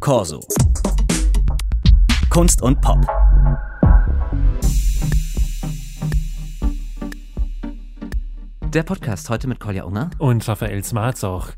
Corso. Kunst und Pop. Der Podcast heute mit Kolja Unger und Raphael Smarzoch.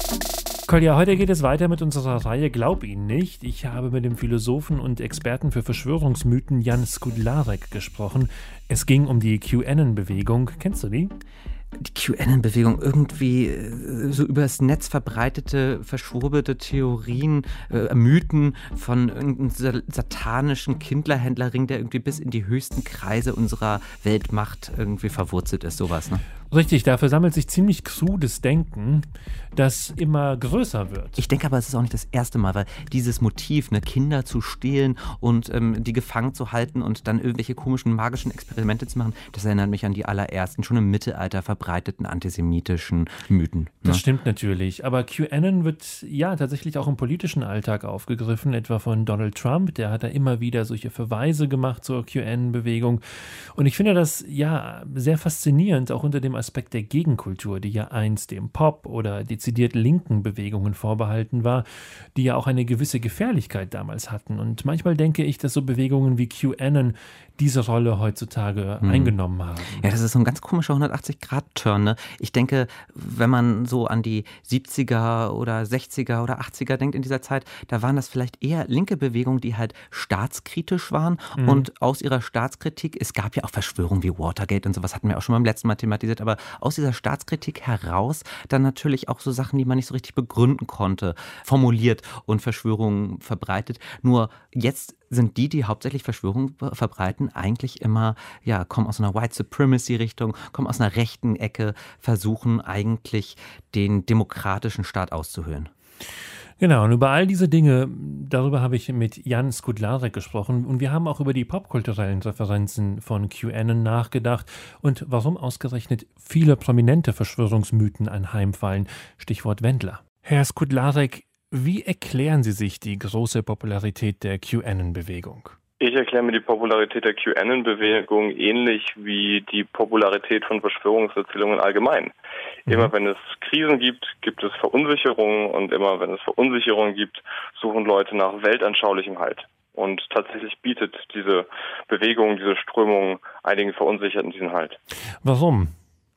Kolja, heute geht es weiter mit unserer Reihe Glaub ihn nicht. Ich habe mit dem Philosophen und Experten für Verschwörungsmythen Jan Skudlarek gesprochen. Es ging um die QAnon-Bewegung. Kennst du die? Die QAnon-Bewegung, irgendwie so übers Netz verbreitete, verschwurbelte Theorien, Mythen von irgendeinem satanischen Kindlerhändlerring, der irgendwie bis in die höchsten Kreise unserer Weltmacht irgendwie verwurzelt ist, sowas, ne? Richtig, dafür sammelt sich ziemlich krudes Denken, das immer größer wird. Ich denke aber, es ist auch nicht das erste Mal, weil dieses Motiv, ne, Kinder zu stehlen und die gefangen zu halten und dann irgendwelche komischen, magischen Experimente zu machen, das erinnert mich an die allerersten, schon im Mittelalter verbreiteten antisemitischen Mythen. Ne? Das stimmt natürlich, aber QAnon wird ja tatsächlich auch im politischen Alltag aufgegriffen, etwa von Donald Trump, der hat da immer wieder solche Verweise gemacht zur QAnon-Bewegung und ich finde das ja sehr faszinierend, auch unter dem Aspekt der Gegenkultur, die ja einst dem Pop oder dezidiert linken Bewegungen vorbehalten war, die ja auch eine gewisse Gefährlichkeit damals hatten. Und manchmal denke ich, dass so Bewegungen wie QAnon diese Rolle heutzutage eingenommen haben. Ja, das ist so ein ganz komischer 180-Grad-Turn. Ne? Ich denke, wenn man so an die 70er oder 60er oder 80er denkt in dieser Zeit, da waren das vielleicht eher linke Bewegungen, die halt staatskritisch waren und aus ihrer Staatskritik, es gab ja auch Verschwörungen wie Watergate und sowas, hatten wir auch schon beim letzten Mal thematisiert, aber aus dieser Staatskritik heraus dann natürlich auch so Sachen, die man nicht so richtig begründen konnte, formuliert und Verschwörungen verbreitet. Nur jetzt sind die hauptsächlich Verschwörungen verbreiten, eigentlich immer, ja, kommen aus einer White Supremacy-Richtung, kommen aus einer rechten Ecke, versuchen eigentlich den demokratischen Staat auszuhöhlen. Genau, und über all diese Dinge, darüber habe ich mit Jan Skudlarek gesprochen und wir haben auch über die popkulturellen Referenzen von QAnon nachgedacht und warum ausgerechnet viele prominente Verschwörungsmythen anheimfallen, Stichwort Wendler. Herr Skudlarek, wie erklären Sie sich die große Popularität der QAnon-Bewegung? Ich erkläre mir die Popularität der QAnon-Bewegung ähnlich wie die Popularität von Verschwörungserzählungen allgemein. Immer wenn es Krisen gibt, gibt es Verunsicherungen und immer wenn es Verunsicherungen gibt, suchen Leute nach weltanschaulichem Halt. Und tatsächlich bietet diese Bewegung, diese Strömung einigen Verunsicherten diesen Halt. Warum?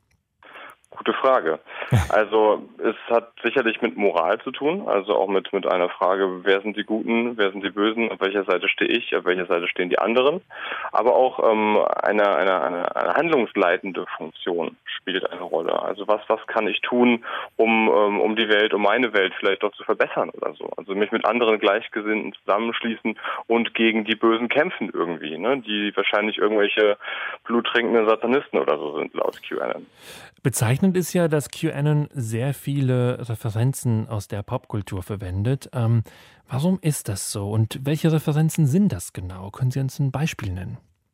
Gute Frage. Also es hat sicherlich mit Moral zu tun, also auch mit einer Frage, wer sind die Guten, wer sind die Bösen, auf welcher Seite stehe ich, auf welcher Seite stehen die anderen. Aber auch eine handlungsleitende Funktion spielt eine Rolle. Also was kann ich tun, um die Welt, um meine Welt vielleicht auch zu verbessern oder so. Also mich mit anderen Gleichgesinnten zusammenschließen und gegen die Bösen kämpfen irgendwie, ne? Die wahrscheinlich irgendwelche bluttrinkenden Satanisten oder so sind laut QAnon. Bezeichnend ist ja, dass QAnon sehr viele Referenzen aus der Popkultur verwendet. Warum ist das so und welche Referenzen sind das genau? Können Sie uns ein Beispiel nennen?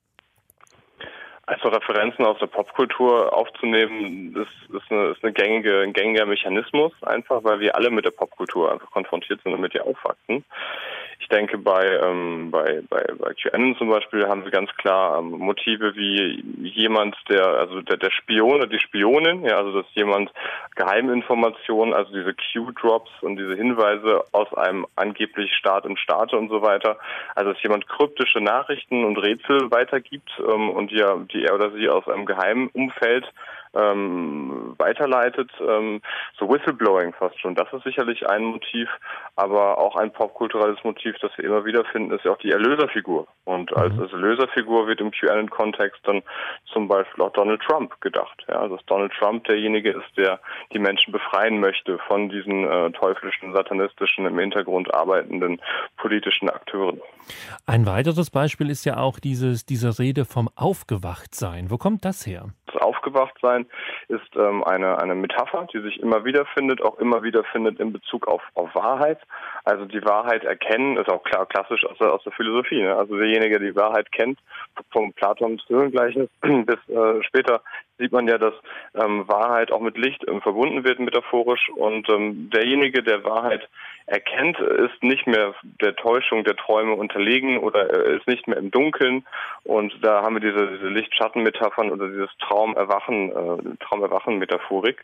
Also Referenzen aus der Popkultur aufzunehmen, ist ein gängiger Mechanismus, einfach weil wir alle mit der Popkultur einfach konfrontiert sind und mit ihr aufwachsen. Ich denke, bei QAnon zum Beispiel haben wir ganz klar Motive wie jemand, der Spion oder die Spionin, ja, also dass jemand Geheiminformationen, also diese Q-Drops und diese Hinweise aus einem angeblich Staat im Staate und so weiter, also dass jemand kryptische Nachrichten und Rätsel weitergibt und die er oder sie aus einem geheimen Umfeld weiterleitet, so Whistleblowing fast schon. Das ist sicherlich ein Motiv, aber auch ein popkulturelles Motiv, das wir immer wieder finden, ist ja auch die Erlöserfigur. Und als Erlöserfigur wird im QAnon-Kontext dann zum Beispiel auch Donald Trump gedacht. Ja, also dass Donald Trump derjenige ist, der die Menschen befreien möchte von diesen teuflischen, satanistischen, im Hintergrund arbeitenden politischen Akteuren. Ein weiteres Beispiel ist ja auch diese Rede vom Aufgewachtsein. Wo kommt das her? Das Aufgewachtsein ist eine Metapher, die sich immer wieder findet, auch immer wieder findet in Bezug auf Wahrheit. Also die Wahrheit erkennen, ist auch klar klassisch aus der Philosophie. Ne? Also derjenige, der die Wahrheit kennt, vom Platons Hirngleichnis bis später sieht man ja, dass Wahrheit auch mit Licht verbunden wird, metaphorisch. Und derjenige, der Wahrheit erkennt, ist nicht mehr der Täuschung der Träume unterlegen oder ist nicht mehr im Dunkeln. Und da haben wir diese Licht-Schatten-Metaphern oder dieses Traumerwachen-Metaphorik.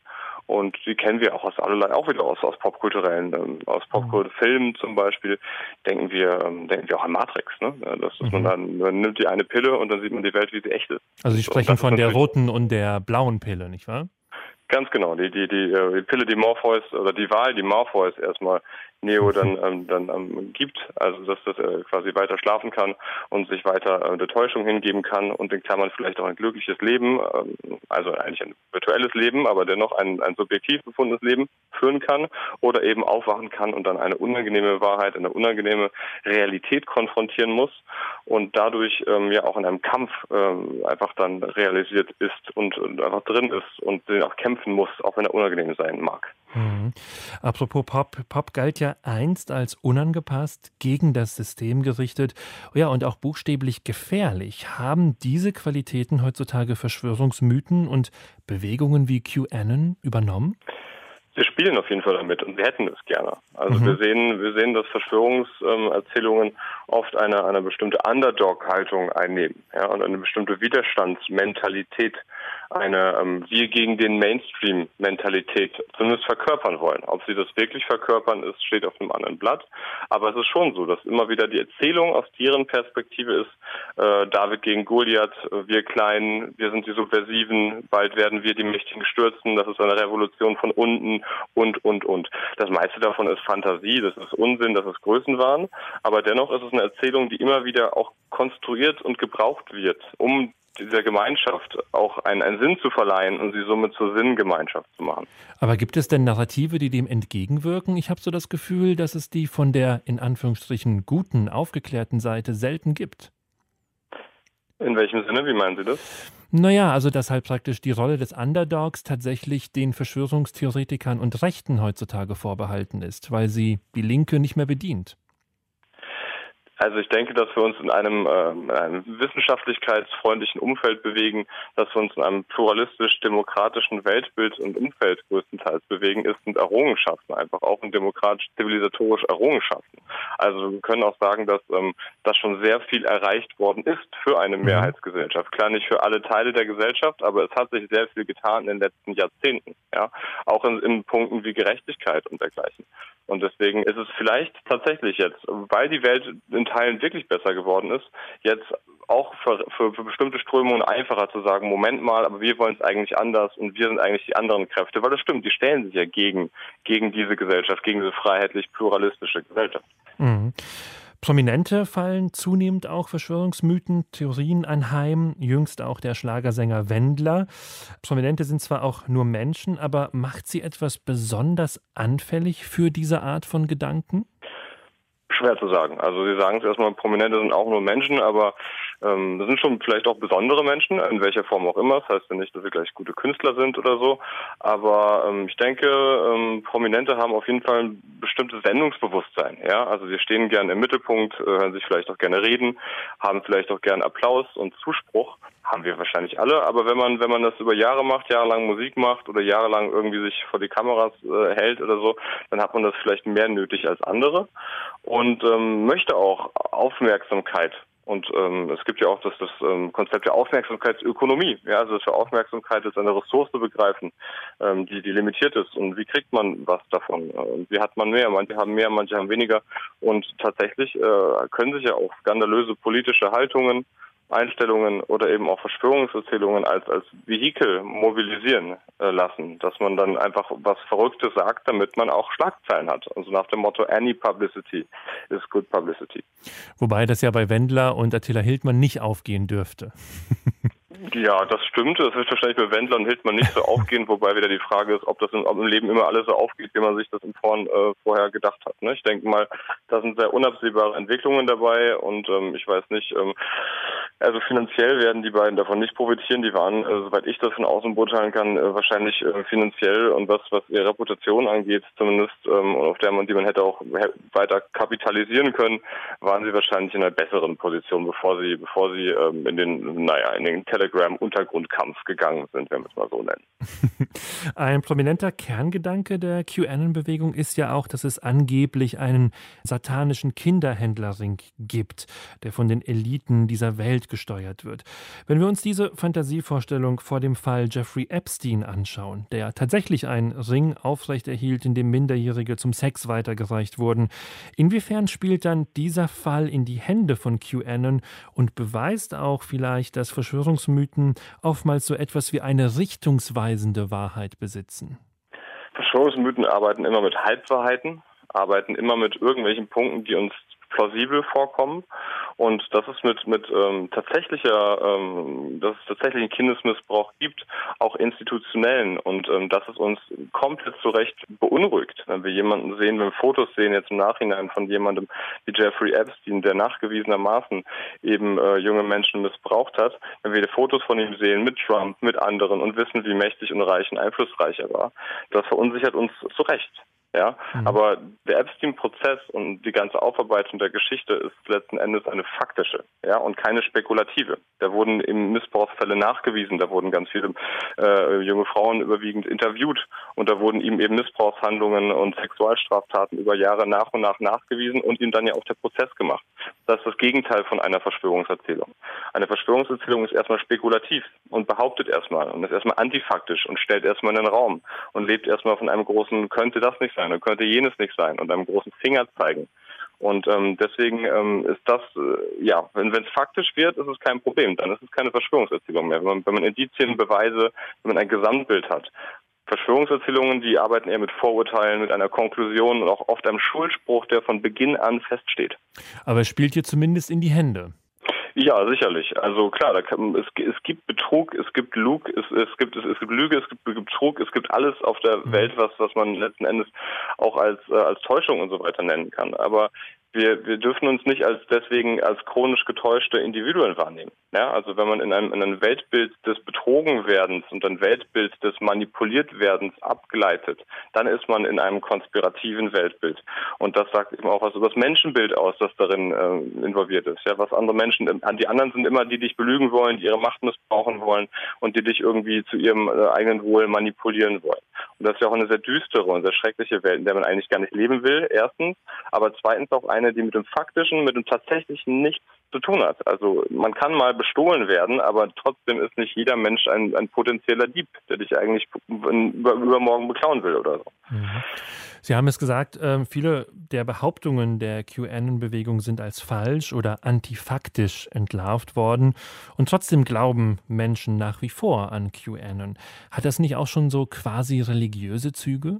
Und die kennen wir auch aus allerlei, auch wieder aus popkulturellen, aus Popkulturfilmen zum Beispiel, denken wir auch an Matrix, ne? Das ist man nimmt die eine Pille und dann sieht man die Welt, wie sie echt ist. Also Sie sprechen von der roten und der blauen Pille, nicht wahr? Ganz genau, die Pille, die Morpheus oder die Wahl, die Morpheus erstmal Neo dann gibt, also dass das quasi weiter schlafen kann und sich weiter der Täuschung hingeben kann und in Klammern vielleicht auch ein glückliches Leben, also eigentlich ein virtuelles Leben, aber dennoch ein subjektiv befundenes Leben führen kann oder eben aufwachen kann und dann eine unangenehme Wahrheit, eine unangenehme Realität konfrontieren muss und dadurch ja auch in einem Kampf einfach dann realisiert ist und einfach drin ist und den auch kämpfen muss, auch wenn er unangenehm sein mag. Apropos Pop galt ja einst als unangepasst, gegen das System gerichtet, ja, und auch buchstäblich gefährlich. Haben diese Qualitäten heutzutage Verschwörungsmythen und Bewegungen wie QAnon übernommen? Wir spielen auf jeden Fall damit und wir hätten es gerne. Also wir sehen, dass Verschwörungserzählungen oft eine bestimmte Underdog-Haltung einnehmen, ja, und eine bestimmte Widerstandsmentalität, eine wir gegen den Mainstream-Mentalität zumindest verkörpern wollen. Ob sie das wirklich verkörpern, steht auf einem anderen Blatt. Aber es ist schon so, dass immer wieder die Erzählung aus deren Perspektive ist, David gegen Goliath, wir Kleinen, wir sind die Subversiven, bald werden wir die Mächtigen stürzen, das ist eine Revolution von unten und. Das meiste davon ist Fantasie, das ist Unsinn, das ist Größenwahn, aber dennoch ist es eine Erzählung, die immer wieder auch konstruiert und gebraucht wird, um dieser Gemeinschaft auch einen Sinn zu verleihen und sie somit zur Sinngemeinschaft zu machen. Aber gibt es denn Narrative, die dem entgegenwirken? Ich habe so das Gefühl, dass es die von der in Anführungsstrichen guten, aufgeklärten Seite selten gibt. In welchem Sinne? Wie meinen Sie das? Naja, also dass halt praktisch die Rolle des Underdogs tatsächlich den Verschwörungstheoretikern und Rechten heutzutage vorbehalten ist, weil sie die Linke nicht mehr bedient. Also ich denke, dass wir uns in einem wissenschaftlichkeitsfreundlichen Umfeld bewegen, dass wir uns in einem pluralistisch-demokratischen Weltbild und Umfeld größtenteils bewegen, ist und Errungenschaften, einfach auch in demokratisch-zivilisatorisch Errungenschaften. Also wir können auch sagen, dass das schon sehr viel erreicht worden ist für eine Mehrheitsgesellschaft. Klar, nicht für alle Teile der Gesellschaft, aber es hat sich sehr viel getan in den letzten Jahrzehnten, ja, auch in Punkten wie Gerechtigkeit und dergleichen. Und deswegen ist es vielleicht tatsächlich jetzt, weil die Welt in Teilen wirklich besser geworden ist, jetzt auch für bestimmte Strömungen einfacher zu sagen, Moment mal, aber wir wollen es eigentlich anders und wir sind eigentlich die anderen Kräfte, weil das stimmt, die stellen sich ja gegen diese Gesellschaft, gegen diese freiheitlich-pluralistische Gesellschaft. Prominente fallen zunehmend auch Verschwörungsmythen, Theorien anheim, jüngst auch der Schlagersänger Wendler. Prominente sind zwar auch nur Menschen, aber macht sie etwas besonders anfällig für diese Art von Gedanken? Schwer zu sagen. Also Sie sagen es erstmal, Prominente sind auch nur Menschen, aber das sind schon vielleicht auch besondere Menschen, in welcher Form auch immer. Das heißt ja nicht, dass sie gleich gute Künstler sind oder so. Aber ich denke, Prominente haben auf jeden Fall ein bestimmtes Sendungsbewusstsein. Ja, also sie stehen gerne im Mittelpunkt, hören sich vielleicht auch gerne reden, haben vielleicht auch gerne Applaus und Zuspruch. Haben wir wahrscheinlich alle. Aber wenn man das über Jahre macht, jahrelang Musik macht oder jahrelang irgendwie sich vor die Kameras hält oder so, dann hat man das vielleicht mehr nötig als andere und möchte auch Aufmerksamkeit. Und es gibt ja auch das Konzept der Aufmerksamkeitsökonomie. Ja, also dass wir Aufmerksamkeit als eine Ressource begreifen, die limitiert ist. Und wie kriegt man was davon? Wie hat man mehr? Manche haben mehr, manche haben weniger. Und tatsächlich können sich ja auch skandalöse politische Haltungen, Einstellungen oder eben auch Verschwörungserzählungen als Vehikel mobilisieren lassen, dass man dann einfach was Verrücktes sagt, damit man auch Schlagzeilen hat. Also nach dem Motto, any publicity is good publicity. Wobei das ja bei Wendler und Attila Hildmann nicht aufgehen dürfte. Ja, das stimmt. Das wird wahrscheinlich bei Wendler und Hildmann nicht so aufgehen, wobei wieder die Frage ist, ob im Leben immer alles so aufgeht, wie man sich das vorher gedacht hat. Ne? Ich denke mal, da sind sehr unabsehbare Entwicklungen dabei und ich weiß nicht, also finanziell werden die beiden davon nicht profitieren. Die waren, soweit ich das von außen beurteilen kann, wahrscheinlich finanziell und was ihre Reputation angeht, zumindest auf die man hätte auch weiter kapitalisieren können, waren sie wahrscheinlich in einer besseren Position, bevor sie in den Telegram-Untergrundkampf gegangen sind, wenn wir es mal so nennen. Ein prominenter Kerngedanke der QAnon-Bewegung ist ja auch, dass es angeblich einen satanischen Kinderhändlerring gibt, der von den Eliten dieser Welt Welt gesteuert wird. Wenn wir uns diese Fantasievorstellung vor dem Fall Jeffrey Epstein anschauen, der tatsächlich einen Ring aufrechterhielt, in dem Minderjährige zum Sex weitergereicht wurden, inwiefern spielt dann dieser Fall in die Hände von QAnon und beweist auch vielleicht, dass Verschwörungsmythen oftmals so etwas wie eine richtungsweisende Wahrheit besitzen? Verschwörungsmythen arbeiten immer mit Halbwahrheiten, arbeiten immer mit irgendwelchen Punkten, die uns plausibel vorkommen, und dass es mit tatsächlichen Kindesmissbrauch gibt, auch institutionellen, und dass es uns komplett zu Recht beunruhigt, wenn wir jemanden sehen, wenn wir Fotos sehen jetzt im Nachhinein von jemandem wie Jeffrey Epstein, der nachgewiesenermaßen eben junge Menschen missbraucht hat, wenn wir Fotos von ihm sehen mit Trump, mit anderen und wissen, wie mächtig und reich und einflussreich er war, das verunsichert uns zu Recht. Ja, aber der Epstein-Prozess und die ganze Aufarbeitung der Geschichte ist letzten Endes eine faktische, ja, und keine spekulative. Da wurden eben Missbrauchsfälle nachgewiesen, da wurden ganz viele junge Frauen überwiegend interviewt, und da wurden ihm eben Missbrauchshandlungen und Sexualstraftaten über Jahre nach und nach nachgewiesen und ihm dann ja auch der Prozess gemacht. Das ist das Gegenteil von einer Verschwörungserzählung. Eine Verschwörungserzählung ist erstmal spekulativ und behauptet erstmal und ist erstmal antifaktisch und stellt erstmal in den Raum und lebt erstmal von einem großen könnte das nicht sein und könnte jenes nicht sein und einem großen Finger zeigen. Und deswegen ist das, wenn es faktisch wird, ist es kein Problem. Dann ist es keine Verschwörungserzählung mehr. Wenn man Indizien, Beweise, wenn man ein Gesamtbild hat. Verschwörungserzählungen, die arbeiten eher mit Vorurteilen, mit einer Konklusion und auch oft einem Schuldspruch, der von Beginn an feststeht. Aber es spielt dir zumindest in die Hände. Ja, sicherlich. Also klar, es gibt Betrug, es gibt Lug, es gibt Lüge, es gibt Betrug, es gibt alles auf der Welt, was man letzten Endes auch als Täuschung und so weiter nennen kann. Aber wir dürfen uns nicht deswegen als chronisch getäuschte Individuen wahrnehmen. Ja, also wenn man in einem Weltbild des Betrogenwerdens und ein Weltbild des Manipuliertwerdens abgleitet, dann ist man in einem konspirativen Weltbild. Und das sagt eben auch was über das Menschenbild aus, das darin involviert ist. Ja, was andere Menschen, die anderen sind immer die dich belügen wollen, die ihre Macht missbrauchen wollen und die dich irgendwie zu ihrem eigenen Wohl manipulieren wollen. Und das ist ja auch eine sehr düstere und sehr schreckliche Welt, in der man eigentlich gar nicht leben will, erstens, aber zweitens auch eine, die mit dem Faktischen, mit dem Tatsächlichen nichts zu tun hat. Also man kann mal bestohlen werden, aber trotzdem ist nicht jeder Mensch ein potenzieller Dieb, der dich eigentlich übermorgen beklauen will oder so. Sie haben es gesagt, viele der Behauptungen der QAnon-Bewegung sind als falsch oder antifaktisch entlarvt worden. Und trotzdem glauben Menschen nach wie vor an QAnon. Hat das nicht auch schon so quasi religiöse Züge?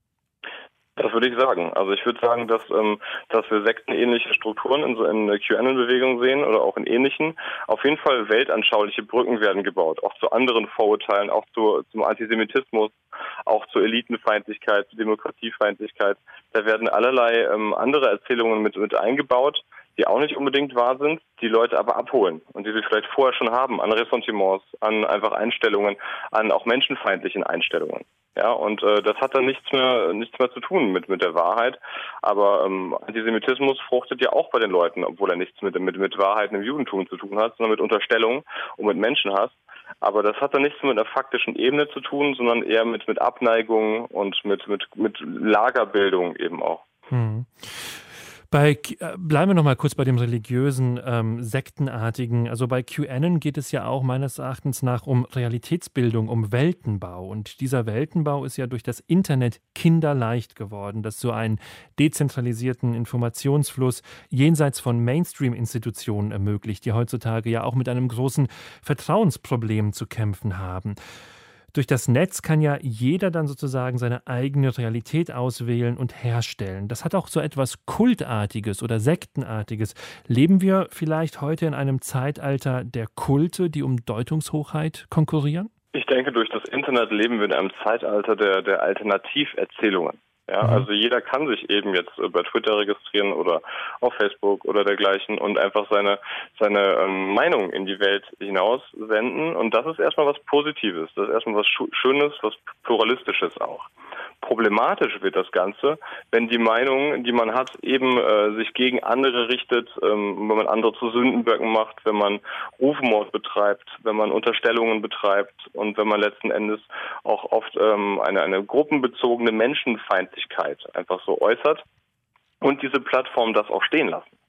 Das würde ich sagen. Also ich würde sagen, dass wir sektenähnliche Strukturen in der QAnon-Bewegung sehen oder auch in ähnlichen. Auf jeden Fall weltanschauliche Brücken werden gebaut, auch zu anderen Vorurteilen, auch zum Antisemitismus, auch zur Elitenfeindlichkeit, zur Demokratiefeindlichkeit. Da werden allerlei andere Erzählungen mit eingebaut, die auch nicht unbedingt wahr sind, die Leute aber abholen und die sie vielleicht vorher schon haben, an Ressentiments, an einfach Einstellungen, an auch menschenfeindlichen Einstellungen. Ja, und das hat dann nichts mehr zu tun mit der Wahrheit. Aber Antisemitismus fruchtet ja auch bei den Leuten, obwohl er nichts mit Wahrheiten im Judentum zu tun hat, sondern mit Unterstellungen und mit Menschenhass. Aber das hat dann nichts mit einer faktischen Ebene zu tun, sondern eher mit Abneigung und mit Lagerbildung eben auch. Bleiben wir noch mal kurz bei dem religiösen, sektenartigen. Also bei QAnon geht es ja auch meines Erachtens nach um Realitätsbildung, um Weltenbau. Und dieser Weltenbau ist ja durch das Internet kinderleicht geworden, das so einen dezentralisierten Informationsfluss jenseits von Mainstream-Institutionen ermöglicht, die heutzutage ja auch mit einem großen Vertrauensproblem zu kämpfen haben. Durch das Netz kann ja jeder dann sozusagen seine eigene Realität auswählen und herstellen. Das hat auch so etwas Kultartiges oder Sektenartiges. Leben wir vielleicht heute in einem Zeitalter der Kulte, die um Deutungshochheit konkurrieren? Ich denke, durch das Internet leben wir in einem Zeitalter der Alternativerzählungen. Ja, also jeder kann sich eben jetzt bei Twitter registrieren oder auf Facebook oder dergleichen und einfach seine Meinung in die Welt hinaus senden. Und das ist erstmal was Positives, das ist erstmal was Schönes, was Pluralistisches auch. Problematisch wird das Ganze, wenn die Meinung, die man hat, eben sich gegen andere richtet, wenn man andere zu Sündenböcken macht, wenn man Rufmord betreibt, wenn man Unterstellungen betreibt und wenn man letzten Endes auch oft eine gruppenbezogene Menschenfeindlichkeit einfach so äußert und diese Plattform das auch stehen lassen.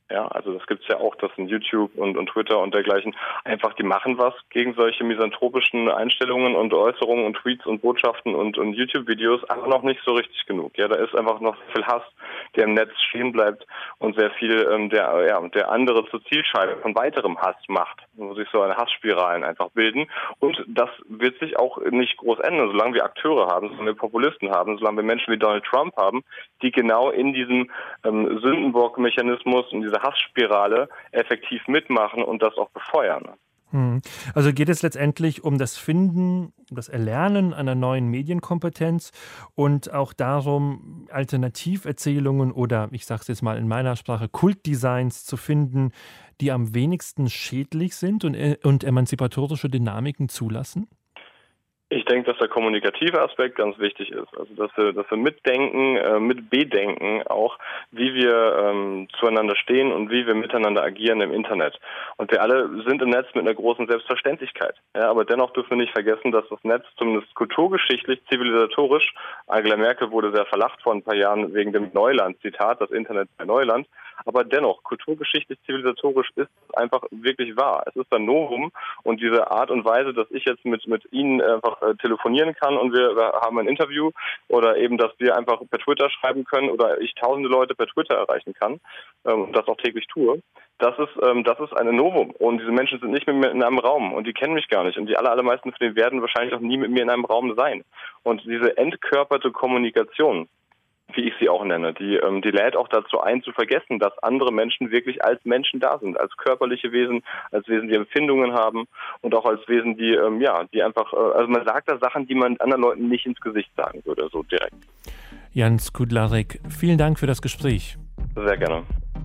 Ja, also das gibt's ja auch, dass in YouTube und Twitter und dergleichen einfach, die machen was gegen solche misanthropischen Einstellungen und Äußerungen und Tweets und Botschaften und YouTube-Videos, aber noch nicht so richtig genug. Ja, da ist einfach noch viel Hass, der im Netz stehen bleibt und sehr viel, der andere zur Zielscheibe von weiterem Hass macht, wo sich so eine Hassspiralen einfach bilden. Und das wird sich auch nicht groß ändern, solange wir Akteure haben, solange wir Populisten haben, solange wir Menschen wie Donald Trump haben, die genau in diesem Sündenbock-Mechanismus und dieser Hassspirale effektiv mitmachen und das auch befeuern. Also geht es letztendlich um das Finden, das Erlernen einer neuen Medienkompetenz und auch darum, Alternativerzählungen oder, ich sage es jetzt mal in meiner Sprache, Kultdesigns zu finden, die am wenigsten schädlich sind und emanzipatorische Dynamiken zulassen? Ich denke, dass der kommunikative Aspekt ganz wichtig ist. Also dass wir mitdenken, mit bedenken auch, wie wir zueinander stehen und wie wir miteinander agieren im Internet. Und wir alle sind im Netz mit einer großen Selbstverständlichkeit. Ja, aber dennoch dürfen wir nicht vergessen, dass das Netz zumindest kulturgeschichtlich, zivilisatorisch, Angela Merkel wurde sehr verlacht vor ein paar Jahren wegen dem Neuland-Zitat, das Internet bei Neuland. Aber dennoch, kulturgeschichtlich, zivilisatorisch ist es einfach wirklich wahr. Es ist ein Novum und diese Art und Weise, dass ich jetzt mit Ihnen einfach telefonieren kann und wir haben ein Interview oder eben, dass wir einfach per Twitter schreiben können oder ich tausende Leute per Twitter erreichen kann und das auch täglich tue, das ist ein Novum. Und diese Menschen sind nicht mit mir in einem Raum und die kennen mich gar nicht und die allermeisten von denen werden wahrscheinlich auch nie mit mir in einem Raum sein. Und diese entkörperte Kommunikation, wie ich sie auch nenne, die lädt auch dazu ein, zu vergessen, dass andere Menschen wirklich als Menschen da sind, als körperliche Wesen, als Wesen, die Empfindungen haben und auch als Wesen, die einfach, also man sagt da Sachen, die man anderen Leuten nicht ins Gesicht sagen würde, so direkt. Jan Skudlarek, vielen Dank für das Gespräch. Sehr gerne.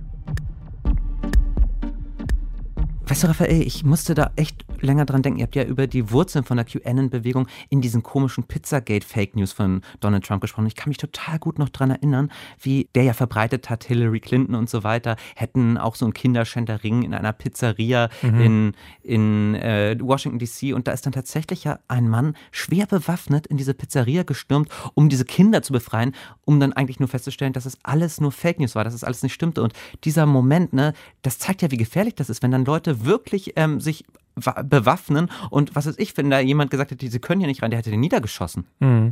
Weißt du, Raphael, ich musste da echt länger dran denken. Ihr habt ja über die Wurzeln von der QAnon-Bewegung in diesen komischen Pizzagate-Fake-News von Donald Trump gesprochen. Ich kann mich total gut noch dran erinnern, wie der ja verbreitet hat, Hillary Clinton und so weiter, hätten auch so einen Kinderschänder-Ring in einer Pizzeria in Washington D.C. Und da ist dann tatsächlich ja ein Mann schwer bewaffnet in diese Pizzeria gestürmt, um diese Kinder zu befreien, um dann eigentlich nur festzustellen, dass es alles nur Fake News war, dass es alles nicht stimmte. Und dieser Moment, ne, das zeigt ja, wie gefährlich das ist, wenn dann Leute wirklich sich bewaffnen und was weiß ich, wenn da jemand gesagt hätte, sie können hier nicht rein, der hätte den niedergeschossen.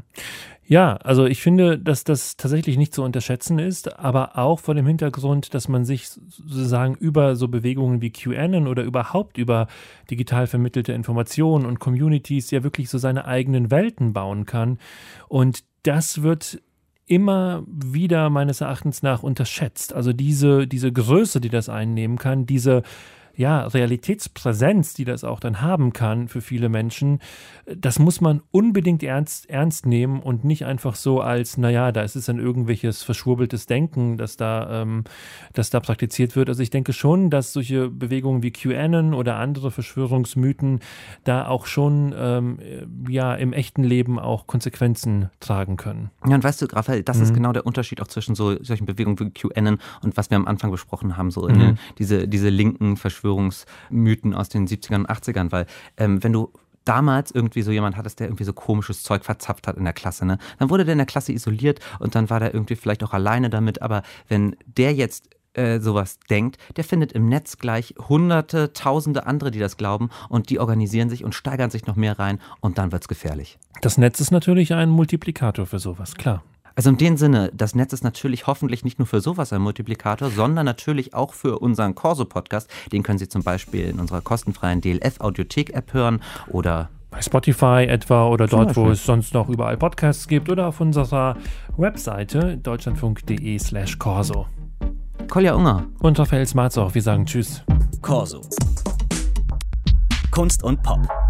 Ja, also ich finde, dass das tatsächlich nicht zu unterschätzen ist, aber auch vor dem Hintergrund, dass man sich sozusagen über so Bewegungen wie QAnon oder überhaupt über digital vermittelte Informationen und Communities ja wirklich so seine eigenen Welten bauen kann. Und das wird immer wieder meines Erachtens nach unterschätzt. Also diese Größe, die das einnehmen kann, diese Realitätspräsenz, die das auch dann haben kann für viele Menschen, das muss man unbedingt ernst nehmen und nicht einfach so als, da ist es dann irgendwelches verschwurbeltes Denken, das da praktiziert wird. Also ich denke schon, dass solche Bewegungen wie QAnon oder andere Verschwörungsmythen da auch schon im echten Leben auch Konsequenzen tragen können. Ja, und weißt du, Raphael, das ist genau der Unterschied auch zwischen solchen Bewegungen wie QAnon und was wir am Anfang besprochen haben, so in diese linken Verschwörungsmythen aus den 70ern und 80ern, weil wenn du damals irgendwie so jemand hattest, der irgendwie so komisches Zeug verzapft hat in der Klasse, ne, dann wurde der in der Klasse isoliert und dann war der irgendwie vielleicht auch alleine damit, aber wenn der jetzt sowas denkt, der findet im Netz gleich Hunderte, Tausende andere, die das glauben und die organisieren sich und steigern sich noch mehr rein und dann wird's gefährlich. Das Netz ist natürlich ein Multiplikator für sowas, klar. Also in dem Sinne, das Netz ist natürlich hoffentlich nicht nur für sowas ein Multiplikator, sondern natürlich auch für unseren Corso-Podcast. Den können Sie zum Beispiel in unserer kostenfreien DLF-Audiothek-App hören oder bei Spotify etwa oder dort, wo es sonst noch überall Podcasts gibt oder auf unserer Webseite deutschlandfunk.de/Corso. Kolja Unger und Raphael Smarzoch, wir sagen Tschüss. Corso. Kunst und Pop.